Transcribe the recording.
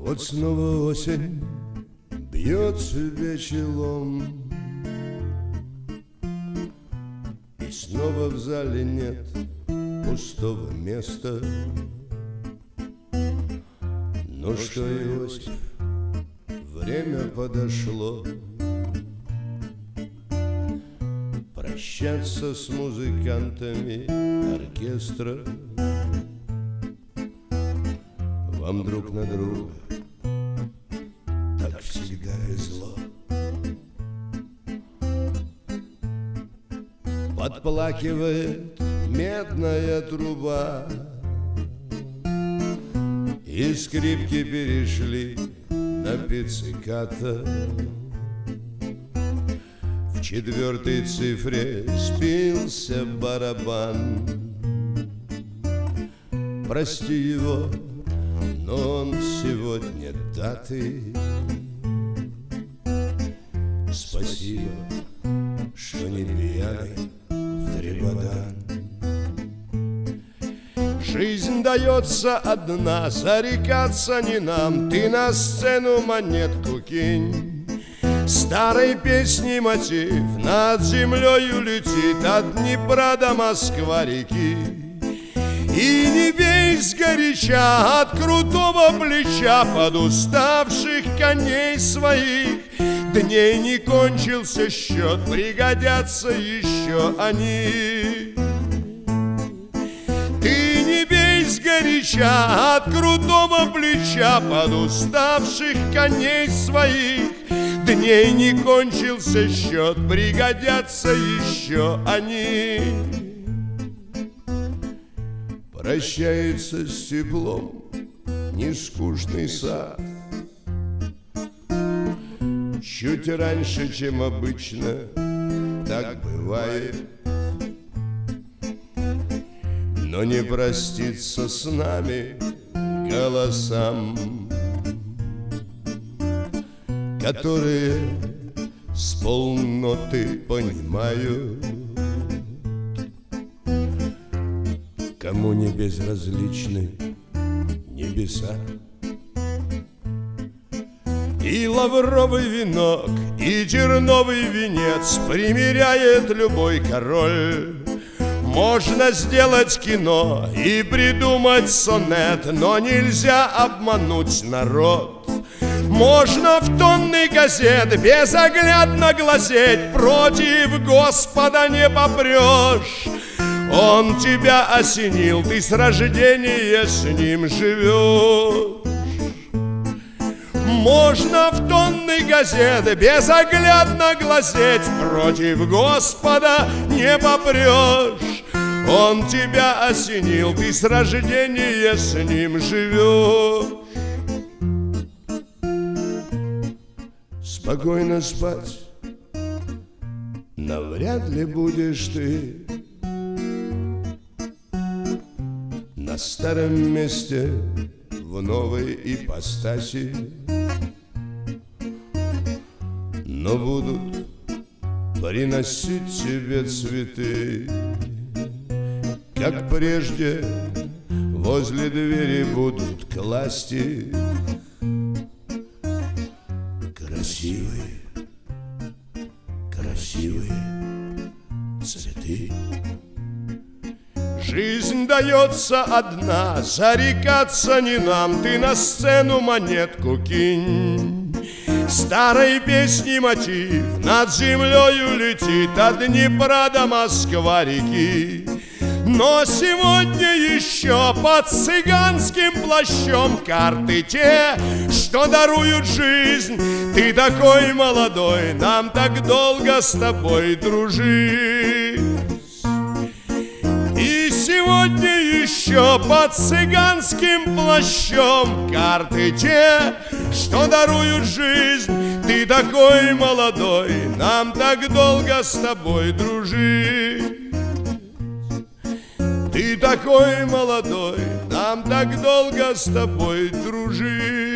Вот снова осень бьет себе челом, и снова в зале нет пустого места. Ну что, Иосиф, время подошло прощаться с музыкантами оркестра. Вам друг на друга так всегда везло. Подплакивает медная труба, и скрипки перешли на пицциката. В четвертой цифре спился барабан. Прости его, но он сегодня даты. Спасибо, что не пьяный в дребодан. Жизнь дается одна, зарекаться не нам. Ты на сцену монетку кинь. Старой песни мотив над землею летит от Днепра до Москва-реки. И не бей сгоряча от крутого плеча под уставших коней своих. Дней не кончился счет, пригодятся еще они. Ты не бей сгоряча от крутого плеча под уставших коней своих. Дней не кончился счет, пригодятся еще они. Прощается с теплом нескучный сад. Чуть раньше, чем обычно, так бывает. Но не простится с нами голосам, которые с полноты понимают, кому не безразличны небеса. И лавровый венок, и терновый венец примеряет любой король. Можно сделать кино и придумать сонет, но нельзя обмануть народ. Можно в тонны газет безоглядно глазеть, против Господа не попрешь. Он тебя осенил, ты с рождения с ним живешь. Можно в тонны газет безоглядно глазеть, против Господа не попрешь. Он тебя осенил, ты с рождения с ним живешь. Спокойно спать навряд ли будешь ты. На старом месте в новой ипостаси. Но будут приносить тебе цветы, как прежде возле двери будут класть их. Красивые, красивые цветы. Жизнь дается одна, зарекаться не нам. Ты на сцену монетку кинь. Старой песни мотив над землею летит от Днепра до Москва-реки. Но сегодня еще под цыганским плащом карты те, что даруют жизнь. Ты такой молодой, нам так долго с тобой дружить. И сегодня еще под цыганским плащом карты те, что даруют жизнь. Ты такой молодой, нам так долго с тобой дружить. Ты такой молодой, нам так долго с тобой дружить.